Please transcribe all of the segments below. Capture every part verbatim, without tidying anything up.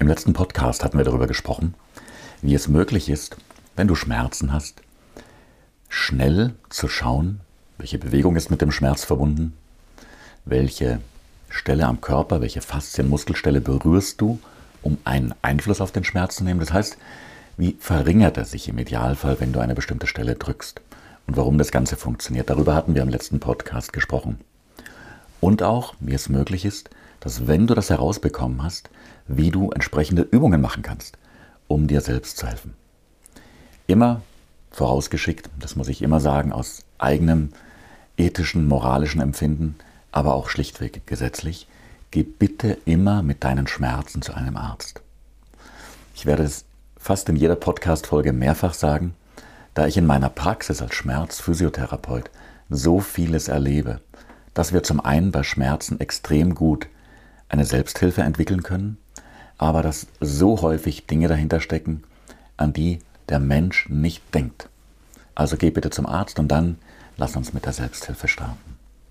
Im letzten Podcast hatten wir darüber gesprochen, wie es möglich ist, wenn du Schmerzen hast, schnell zu schauen, welche Bewegung ist mit dem Schmerz verbunden, welche Stelle am Körper, welche Faszien, Muskelstelle berührst du, um einen Einfluss auf den Schmerz zu nehmen. Das heißt, wie verringert er sich im Idealfall, wenn du eine bestimmte Stelle drückst und warum das Ganze funktioniert. Darüber hatten wir im letzten Podcast gesprochen. Und auch, wie es möglich ist, dass wenn du das herausbekommen hast, wie du entsprechende Übungen machen kannst, um dir selbst zu helfen. Immer vorausgeschickt, das muss ich immer sagen, aus eigenem ethischen, moralischen Empfinden, aber auch schlichtweg gesetzlich, geh bitte immer mit deinen Schmerzen zu einem Arzt. Ich werde es fast in jeder Podcast-Folge mehrfach sagen, da ich in meiner Praxis als Schmerzphysiotherapeut so vieles erlebe, dass wir zum einen bei Schmerzen extrem gut eine Selbsthilfe entwickeln können, aber dass so häufig Dinge dahinter stecken, an die der Mensch nicht denkt. Also geh bitte zum Arzt und dann lass uns mit der Selbsthilfe starten.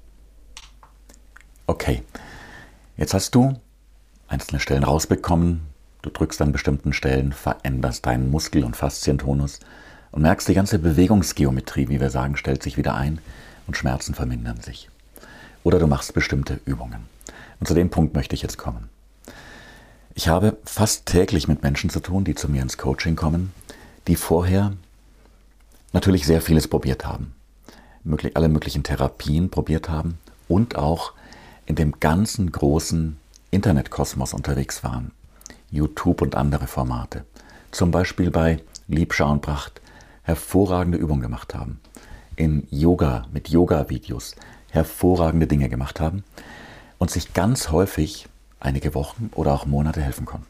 Okay, jetzt hast du einzelne Stellen rausbekommen, du drückst an bestimmten Stellen, veränderst deinen Muskel- und Faszientonus und merkst, die ganze Bewegungsgeometrie, wie wir sagen, stellt sich wieder ein und Schmerzen vermindern sich. Oder du machst bestimmte Übungen. Und zu dem Punkt möchte ich jetzt kommen. Ich habe fast täglich mit Menschen zu tun, die zu mir ins Coaching kommen, die vorher natürlich sehr vieles probiert haben, alle möglichen Therapien probiert haben und auch in dem ganzen großen Internetkosmos unterwegs waren. YouTube und andere Formate. Zum Beispiel bei Liebschau und Pracht hervorragende Übungen gemacht haben. In Yoga, mit Yoga-Videos hervorragende Dinge gemacht haben und sich ganz häufig einige Wochen oder auch Monate helfen konnten.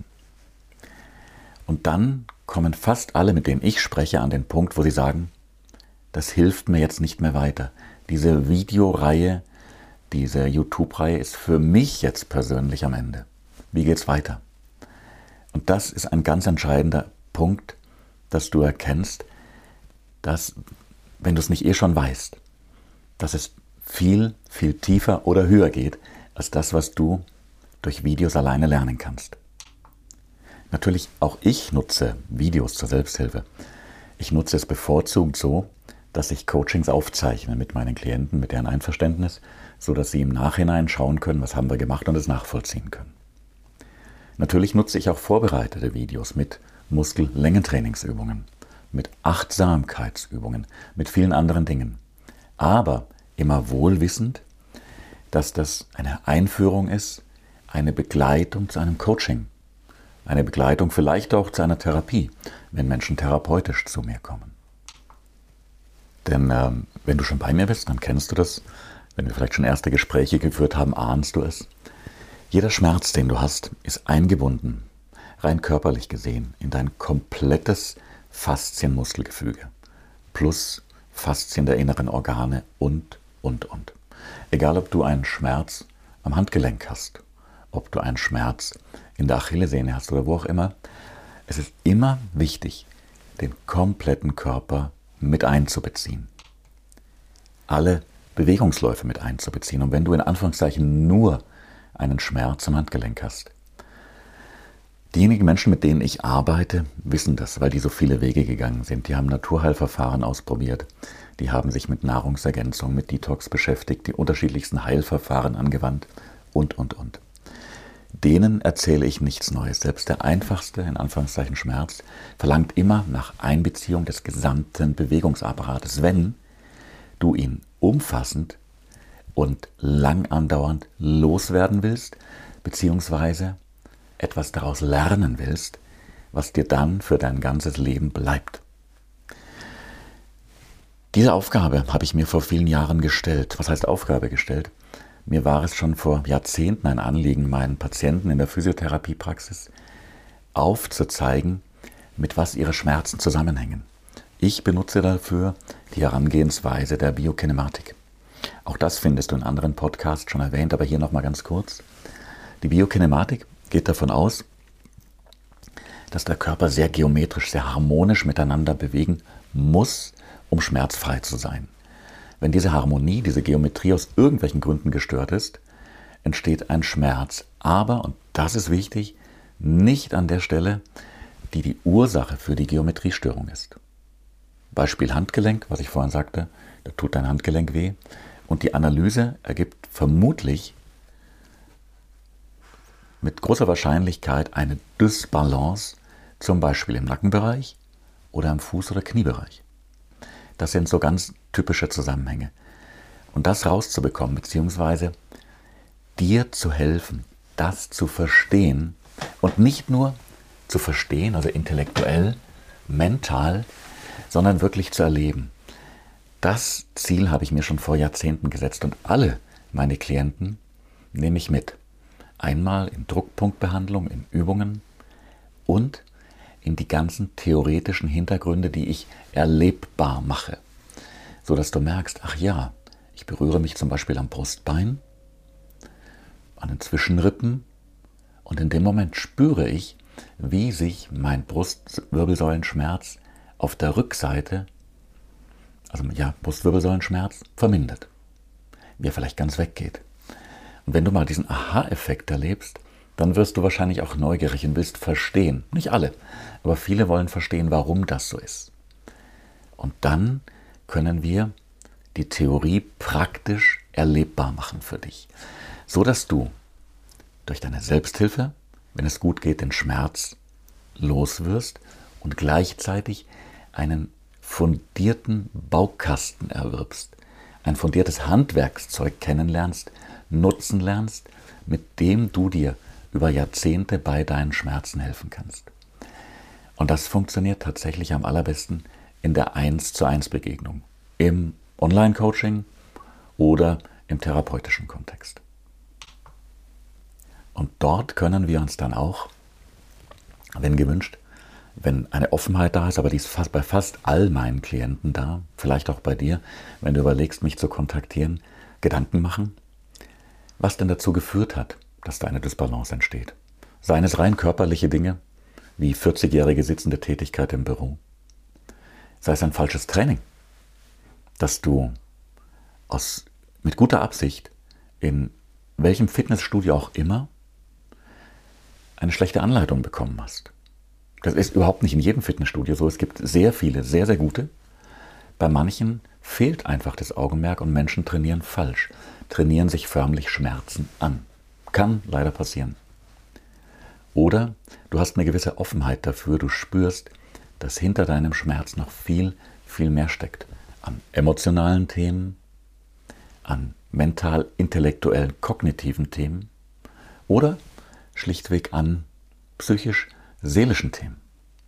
Und dann kommen fast alle, mit denen ich spreche, an den Punkt, wo sie sagen, das hilft mir jetzt nicht mehr weiter. Diese Videoreihe, diese YouTube-Reihe ist für mich jetzt persönlich am Ende. Wie geht's weiter? Und das ist ein ganz entscheidender Punkt, dass du erkennst, dass, wenn du es nicht eh schon weißt, dass es viel, viel tiefer oder höher geht, als das, was du durch Videos alleine lernen kannst. Natürlich, auch ich nutze Videos zur Selbsthilfe. Ich nutze es bevorzugt so, dass ich Coachings aufzeichne mit meinen Klienten, mit deren Einverständnis, sodass sie im Nachhinein schauen können, was haben wir gemacht und es nachvollziehen können. Natürlich nutze ich auch vorbereitete Videos mit Muskellängentrainingsübungen, mit Achtsamkeitsübungen, mit vielen anderen Dingen. Aber immer wohlwissend, dass das eine Einführung ist, eine Begleitung zu einem Coaching, eine Begleitung vielleicht auch zu einer Therapie, wenn Menschen therapeutisch zu mir kommen. Denn ähm, wenn du schon bei mir bist, dann kennst du das. Wenn wir vielleicht schon erste Gespräche geführt haben, ahnst du es. Jeder Schmerz, den du hast, ist eingebunden, rein körperlich gesehen, in dein komplettes Faszienmuskelgefüge. Plus Faszien der inneren Organe und, und, und. Egal, ob du einen Schmerz am Handgelenk hast, ob du einen Schmerz in der Achillessehne hast oder wo auch immer. Es ist immer wichtig, den kompletten Körper mit einzubeziehen. Alle Bewegungsläufe mit einzubeziehen. Und wenn du in Anführungszeichen nur einen Schmerz am Handgelenk hast. Diejenigen Menschen, mit denen ich arbeite, wissen das, weil die so viele Wege gegangen sind. Die haben Naturheilverfahren ausprobiert. Die haben sich mit Nahrungsergänzung, mit Detox beschäftigt, die unterschiedlichsten Heilverfahren angewandt und, und, und. Denen erzähle ich nichts Neues. Selbst der einfachste, in Anführungszeichen Schmerz, verlangt immer nach Einbeziehung des gesamten Bewegungsapparates, wenn du ihn umfassend und lang andauernd loswerden willst, beziehungsweise etwas daraus lernen willst, was dir dann für dein ganzes Leben bleibt. Diese Aufgabe habe ich mir vor vielen Jahren gestellt. Was heißt Aufgabe gestellt? Mir war es schon vor Jahrzehnten ein Anliegen, meinen Patienten in der Physiotherapiepraxis aufzuzeigen, mit was ihre Schmerzen zusammenhängen. Ich benutze dafür die Herangehensweise der Biokinematik. Auch das findest du in anderen Podcasts schon erwähnt, aber hier nochmal ganz kurz. Die Biokinematik geht davon aus, dass der Körper sehr geometrisch, sehr harmonisch miteinander bewegen muss, um schmerzfrei zu sein. Wenn diese Harmonie, diese Geometrie aus irgendwelchen Gründen gestört ist, entsteht ein Schmerz. Aber, und das ist wichtig, nicht an der Stelle, die die Ursache für die Geometriestörung ist. Beispiel Handgelenk, was ich vorhin sagte, da tut dein Handgelenk weh. Und die Analyse ergibt vermutlich mit großer Wahrscheinlichkeit eine Dysbalance, zum Beispiel im Nackenbereich oder im Fuß- oder Kniebereich. Das sind so ganz typische Zusammenhänge. Und das rauszubekommen, beziehungsweise dir zu helfen, das zu verstehen und nicht nur zu verstehen, also intellektuell, mental, sondern wirklich zu erleben. Das Ziel habe ich mir schon vor Jahrzehnten gesetzt und alle meine Klienten nehme ich mit. Einmal in Druckpunktbehandlung, in Übungen und in die ganzen theoretischen Hintergründe, die ich erlebbar mache. Sodass du merkst, ach ja, ich berühre mich zum Beispiel am Brustbein, an den Zwischenrippen und in dem Moment spüre ich, wie sich mein Brustwirbelsäulenschmerz auf der Rückseite, also ja, Brustwirbelsäulenschmerz, vermindert. Wie er vielleicht ganz weggeht. Und wenn du mal diesen Aha-Effekt erlebst, dann wirst du wahrscheinlich auch neugierig und willst verstehen. Nicht alle, aber viele wollen verstehen, warum das so ist. Und dann können wir die Theorie praktisch erlebbar machen für dich, so dass du durch deine Selbsthilfe, wenn es gut geht, den Schmerz los wirst und gleichzeitig einen fundierten Baukasten erwirbst, ein fundiertes Handwerkszeug kennenlernst, nutzen lernst, mit dem du dir über Jahrzehnte bei deinen Schmerzen helfen kannst. Und das funktioniert tatsächlich am allerbesten in der eins zu eins Begegnung, im Online-Coaching oder im therapeutischen Kontext. Und dort können wir uns dann auch, wenn gewünscht, wenn eine Offenheit da ist, aber die ist fast bei fast all meinen Klienten da, vielleicht auch bei dir, wenn du überlegst, mich zu kontaktieren, Gedanken machen, was denn dazu geführt hat, dass da eine Dysbalance entsteht. Seien es rein körperliche Dinge, wie vierzigjährige sitzende Tätigkeit im Büro. Sei es ein falsches Training, dass du aus, mit guter Absicht in welchem Fitnessstudio auch immer eine schlechte Anleitung bekommen hast. Das ist überhaupt nicht in jedem Fitnessstudio so. Es gibt sehr viele, sehr, sehr gute. Bei manchen fehlt einfach das Augenmerk und Menschen trainieren falsch, trainieren sich förmlich Schmerzen an. Kann leider passieren. Oder du hast eine gewisse Offenheit dafür, du spürst, dass hinter deinem Schmerz noch viel, viel mehr steckt. An emotionalen Themen, an mental-intellektuellen, kognitiven Themen oder schlichtweg an psychisch-seelischen Themen.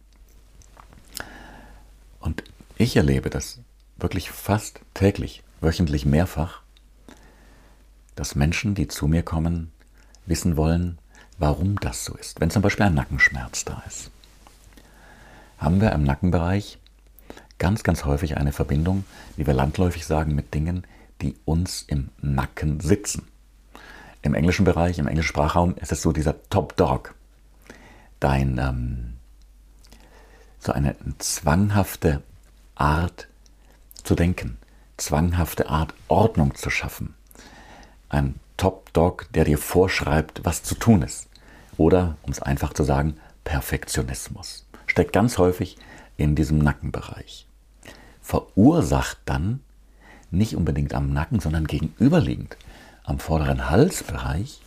Und ich erlebe das wirklich fast täglich, wöchentlich mehrfach, dass Menschen, die zu mir kommen, wissen wollen, warum das so ist. Wenn zum Beispiel ein Nackenschmerz da ist, haben wir im Nackenbereich ganz, ganz häufig eine Verbindung, wie wir landläufig sagen, mit Dingen, die uns im Nacken sitzen. Im englischen Bereich, im englischen Sprachraum ist es so dieser Top Dog. Dein, ähm, so eine zwanghafte Art zu denken, zwanghafte Art Ordnung zu schaffen. Ein Top Dog, der dir vorschreibt, was zu tun ist. Oder, um es einfach zu sagen, Perfektionismus. Steckt ganz häufig in diesem Nackenbereich. Verursacht dann nicht unbedingt am Nacken, sondern gegenüberliegend am vorderen Halsbereich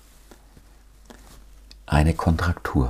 eine Kontraktur.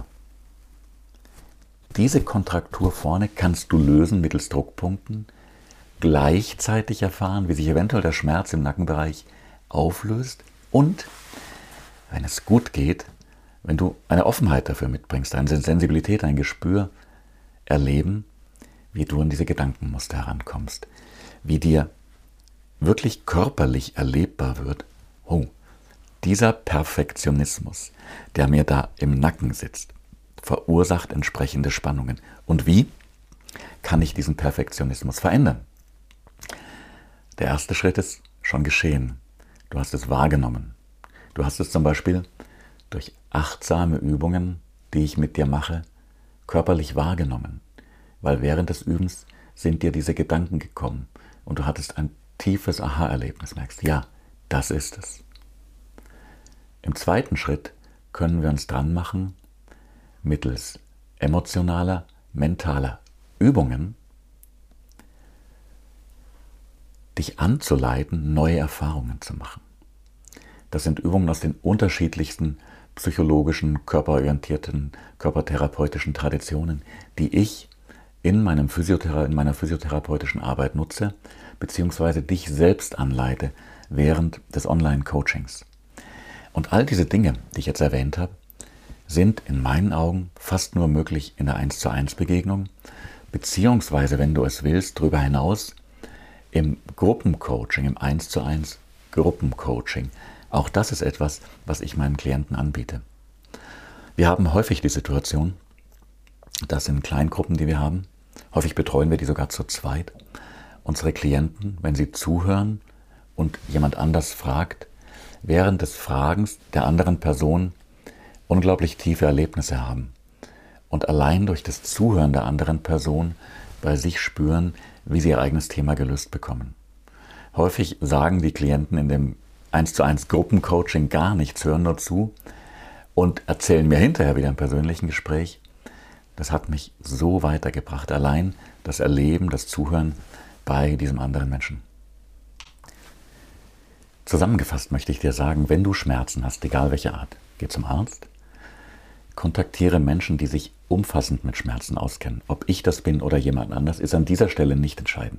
Diese Kontraktur vorne kannst du lösen mittels Druckpunkten, gleichzeitig erfahren, wie sich eventuell der Schmerz im Nackenbereich auflöst und, wenn es gut geht, wenn du eine Offenheit dafür mitbringst, eine Sensibilität, ein Gespür, erleben, wie du in diese Gedankenmuster herankommst, wie dir wirklich körperlich erlebbar wird, oh, dieser Perfektionismus, der mir da im Nacken sitzt, verursacht entsprechende Spannungen. Und wie kann ich diesen Perfektionismus verändern? Der erste Schritt ist schon geschehen. Du hast es wahrgenommen. Du hast es zum Beispiel durch achtsame Übungen, die ich mit dir mache, körperlich wahrgenommen. Weil während des Übens sind dir diese Gedanken gekommen und du hattest ein tiefes Aha-Erlebnis, merkst, ja, das ist es. Im zweiten Schritt können wir uns dran machen, mittels emotionaler, mentaler Übungen dich anzuleiten, neue Erfahrungen zu machen. Das sind Übungen aus den unterschiedlichsten psychologischen, körperorientierten, körpertherapeutischen Traditionen, die ich in, meinem Physiothera- in meiner physiotherapeutischen Arbeit nutze, beziehungsweise dich selbst anleite während des Online-Coachings. Und all diese Dinge, die ich jetzt erwähnt habe, sind in meinen Augen fast nur möglich in der eins zu eins Begegnung, beziehungsweise, wenn du es willst, darüber hinaus im Gruppencoaching, im eins zu eins Gruppencoaching. Auch das ist etwas, was ich meinen Klienten anbiete. Wir haben häufig die Situation, dass in Kleingruppen, die wir haben, häufig betreuen wir die sogar zu zweit, unsere Klienten, wenn sie zuhören und jemand anders fragt, während des Fragens der anderen Person unglaublich tiefe Erlebnisse haben und allein durch das Zuhören der anderen Person bei sich spüren, wie sie ihr eigenes Thema gelöst bekommen. Häufig sagen die Klienten in dem eins zu eins Gruppencoaching gar nichts, hören nur zu und erzählen mir hinterher wieder im persönlichen Gespräch, das hat mich so weitergebracht, allein das Erleben, das Zuhören bei diesem anderen Menschen. Zusammengefasst möchte ich dir sagen, wenn du Schmerzen hast, egal welche Art, geh zum Arzt, kontaktiere Menschen, die sich umfassend mit Schmerzen auskennen. Ob ich das bin oder jemand anders, ist an dieser Stelle nicht entscheidend.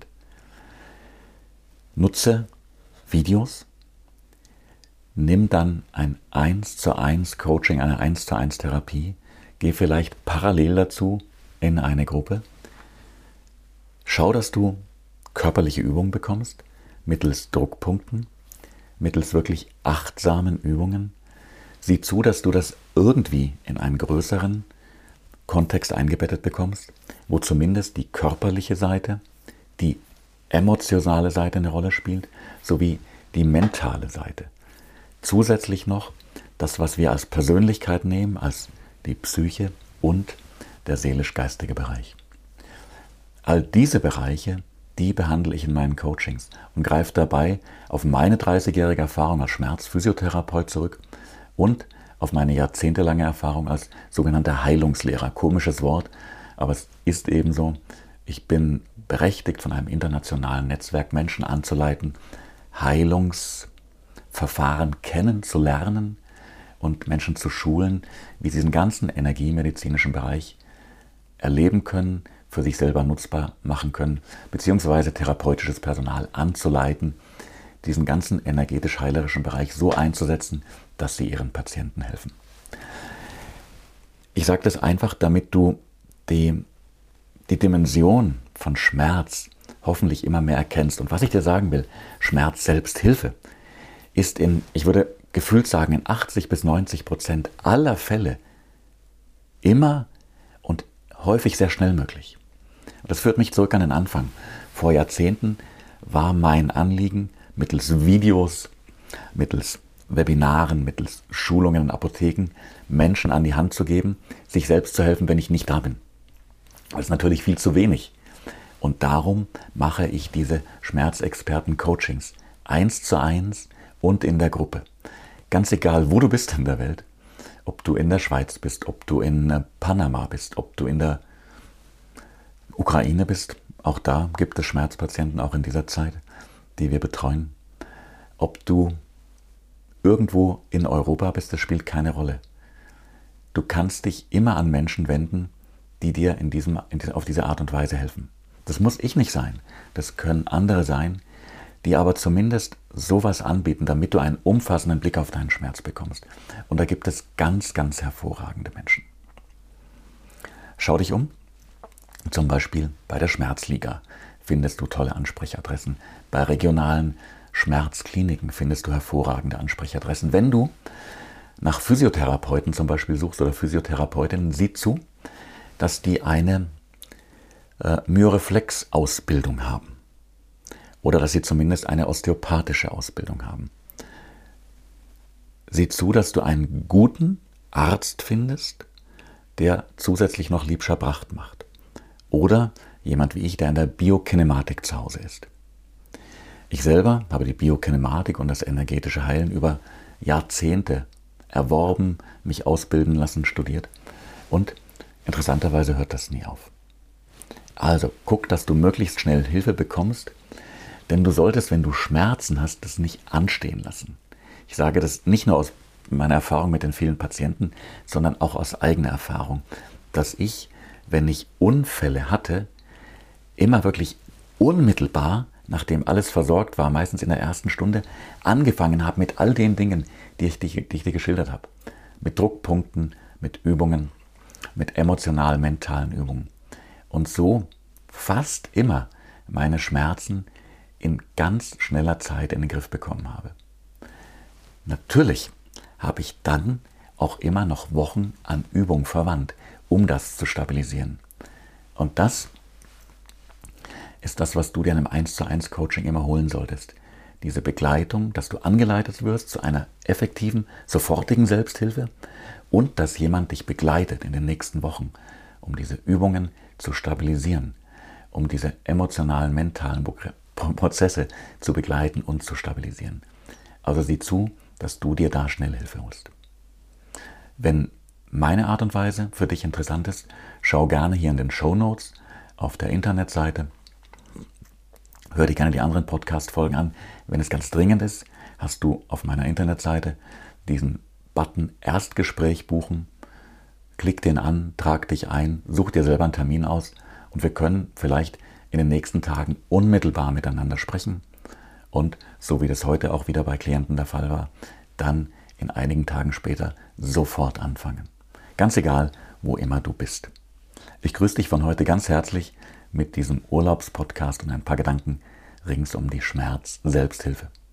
Nutze Videos, nimm dann ein eins zu eins Coaching, eine eins zu eins Therapie, geh vielleicht parallel dazu in eine Gruppe, schau, dass du körperliche Übungen bekommst, mittels Druckpunkten, mittels wirklich achtsamen Übungen. Sieh zu, dass du das irgendwie in einen größeren Kontext eingebettet bekommst, wo zumindest die körperliche Seite, die emotionale Seite eine Rolle spielt, sowie die mentale Seite. Zusätzlich noch das, was wir als Persönlichkeit nehmen, als die Psyche und der seelisch-geistige Bereich. All diese Bereiche, die behandle ich in meinen Coachings und greife dabei auf meine dreißigjährige Erfahrung als Schmerzphysiotherapeut zurück und auf meine jahrzehntelange Erfahrung als sogenannter Heilungslehrer. Komisches Wort, aber es ist eben so. Ich bin berechtigt, von einem internationalen Netzwerk Menschen anzuleiten, Heilungsverfahren kennenzulernen und Menschen zu schulen, wie sie diesen ganzen energiemedizinischen Bereich erleben können, für sich selber nutzbar machen können, beziehungsweise therapeutisches Personal anzuleiten, diesen ganzen energetisch-heilerischen Bereich so einzusetzen, dass sie ihren Patienten helfen. Ich sage das einfach, damit du die, die Dimension von Schmerz hoffentlich immer mehr erkennst. Und was ich dir sagen will, Schmerz-Selbsthilfe ist in, ich würde gefühlt sagen, in achtzig bis neunzig Prozent aller Fälle immer und häufig sehr schnell möglich. Und das führt mich zurück an den Anfang. Vor Jahrzehnten war mein Anliegen, mittels Videos, mittels Webinaren, mittels Schulungen in Apotheken Menschen an die Hand zu geben, sich selbst zu helfen, wenn ich nicht da bin. Das ist natürlich viel zu wenig. Und darum mache ich diese Schmerzexperten-Coachings eins zu eins und in der Gruppe. Ganz egal, wo du bist in der Welt, ob du in der Schweiz bist, ob du in Panama bist, ob du in der Ukraine bist, auch da gibt es Schmerzpatienten, auch in dieser Zeit, die wir betreuen. Ob du irgendwo in Europa bist, das spielt keine Rolle. Du kannst dich immer an Menschen wenden, die dir in diesem, in, auf diese Art und Weise helfen. Das muss ich nicht sein, das können andere sein, die aber zumindest sowas anbieten, damit du einen umfassenden Blick auf deinen Schmerz bekommst. Und da gibt es ganz, ganz hervorragende Menschen. Schau dich um. Zum Beispiel bei der Schmerzliga findest du tolle Ansprechadressen. Bei regionalen Schmerzkliniken findest du hervorragende Ansprechadressen. Wenn du nach Physiotherapeuten zum Beispiel suchst oder Physiotherapeutinnen, sieh zu, dass die eine äh, Myoreflex-Ausbildung haben. Oder dass sie zumindest eine osteopathische Ausbildung haben. Sieh zu, dass du einen guten Arzt findest, der zusätzlich noch Liebscher Bracht macht. Oder jemand wie ich, der in der Biokinematik zu Hause ist. Ich selber habe die Biokinematik und das energetische Heilen über Jahrzehnte erworben, mich ausbilden lassen, studiert Und interessanterweise hört das nie auf. Also guck, dass du möglichst schnell Hilfe bekommst, denn du solltest, wenn du Schmerzen hast, das nicht anstehen lassen. Ich sage das nicht nur aus meiner Erfahrung mit den vielen Patienten, sondern auch aus eigener Erfahrung, dass ich, wenn ich Unfälle hatte, immer wirklich unmittelbar, nachdem alles versorgt war, meistens in der ersten Stunde, angefangen habe mit all den Dingen, die ich, die ich, die ich dir geschildert habe. Mit Druckpunkten, mit Übungen, mit emotional-mentalen Übungen. Und so fast immer meine Schmerzen in ganz schneller Zeit in den Griff bekommen habe. Natürlich habe ich dann auch immer noch Wochen an Übung verwandt, um das zu stabilisieren. Und das ist das, was du dir in einem eins zu eins Coaching immer holen solltest. Diese Begleitung, dass du angeleitet wirst zu einer effektiven, sofortigen Selbsthilfe und dass jemand dich begleitet in den nächsten Wochen, um diese Übungen zu stabilisieren, um diese emotionalen, mentalen Prozesse zu begleiten und zu stabilisieren. Also sieh zu, dass du dir da schnell Hilfe holst. Wenn meine Art und Weise für dich interessant ist, schau gerne hier in den Shownotes auf der Internetseite. Hör dir gerne die anderen Podcast-Folgen an. Wenn es ganz dringend ist, hast du auf meiner Internetseite diesen Button Erstgespräch buchen. Klick den an, trag dich ein, such dir selber einen Termin aus und wir können vielleicht in den nächsten Tagen unmittelbar miteinander sprechen und, so wie das heute auch wieder bei Klienten der Fall war, dann in einigen Tagen später sofort anfangen. Ganz egal, wo immer du bist. Ich grüße dich von heute ganz herzlich mit diesem Urlaubspodcast und ein paar Gedanken rings um die Schmerz-Selbsthilfe.